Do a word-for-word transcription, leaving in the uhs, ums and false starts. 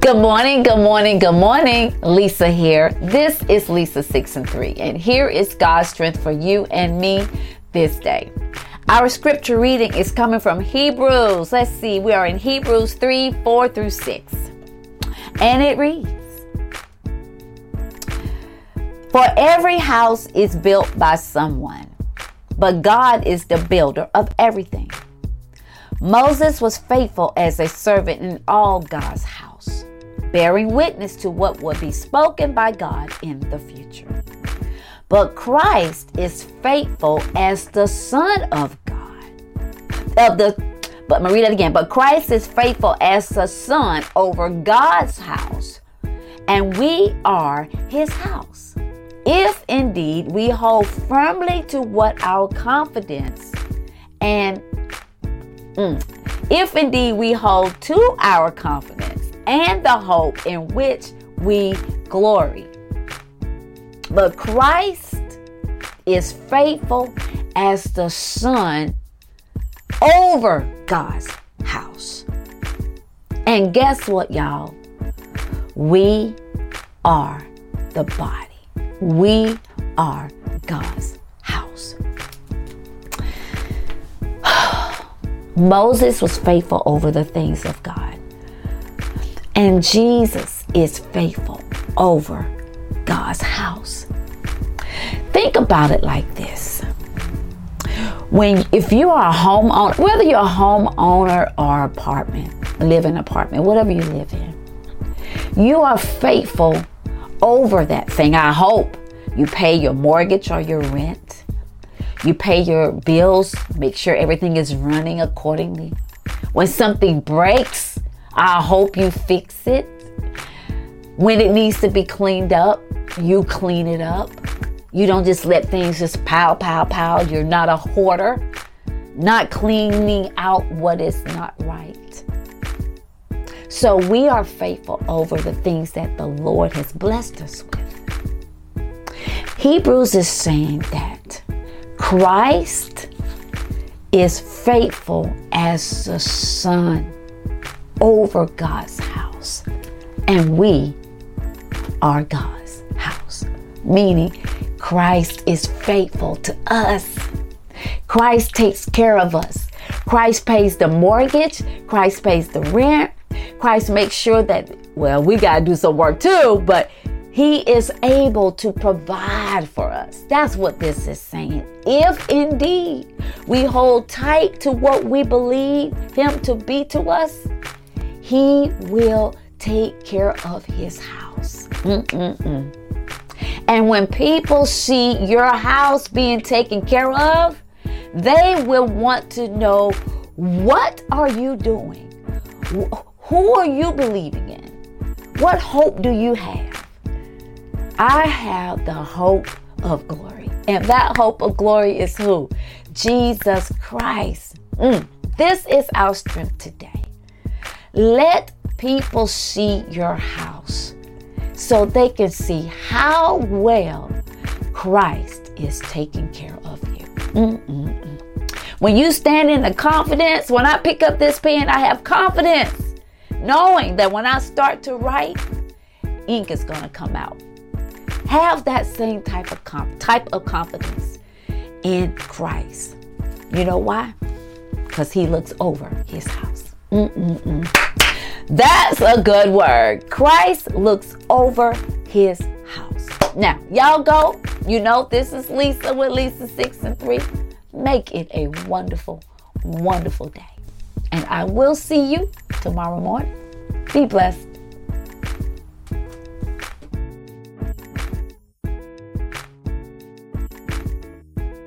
Good morning, good morning, good morning. Lisa here. This is Lisa six and three, and here is God's strength for you and me this day. Our scripture reading is coming from Hebrews. Let's see, we are in Hebrews three, four through six. And it reads, "For every house is built by someone, but God is the builder of everything. Moses was faithful as a servant in all God's house, bearing witness to what would be spoken by God in the future. But Christ is faithful as the Son of God. Of the, but I'm gonna read it again. But Christ is faithful as the Son over God's house, and we are His house. If indeed we hold firmly to what our confidence and mm, if indeed we hold to our confidence and the hope in which we glory. But Christ is faithful as the Son over God's house." And guess what, y'all? We are the body. We are God's house. Moses was faithful over the things of God. And Jesus is faithful over God's house. Think about it like this. When, if you are a homeowner, whether you're a homeowner or apartment, live in an apartment, whatever you live in, you are faithful over that thing. I hope you pay your mortgage or your rent. You pay your bills, make sure everything is running accordingly. When something breaks, I hope you fix it. When it needs to be cleaned up, you clean it up. You don't just let things just pile, pile, pile. You're not a hoarder, not cleaning out what is not right. So we are faithful over the things that the Lord has blessed us with. Hebrews is saying that Christ is faithful as the Son over God's house, and we are God's house. Meaning Christ is faithful to us. Christ takes care of us. Christ pays the mortgage. Christ pays the rent. Christ makes sure that, well, we got to do some work too, but He is able to provide for us. That's what this is saying. If indeed we hold tight to what we believe Him to be to us, He will take care of His house. Mm-mm-mm. And when people see your house being taken care of, they will want to know, what are you doing? Who are you believing in? What hope do you have? I have the hope of glory. And that hope of glory is who? Jesus Christ. Mm. This is our strength today. Let people see your house so they can see how well Christ is taking care of you. Mm-mm-mm. When you stand in the confidence, when I pick up this pen, I have confidence knowing that when I start to write, ink is going to come out. Have that same type of comp- type of confidence in Christ. You know why? Because He looks over His house. Mm-mm-mm. That's a good word. Christ looks over His house. Now, y'all go. You know, this is Lisa with Lisa six and three. Make it a wonderful, wonderful day. And I will see you tomorrow morning. Be blessed.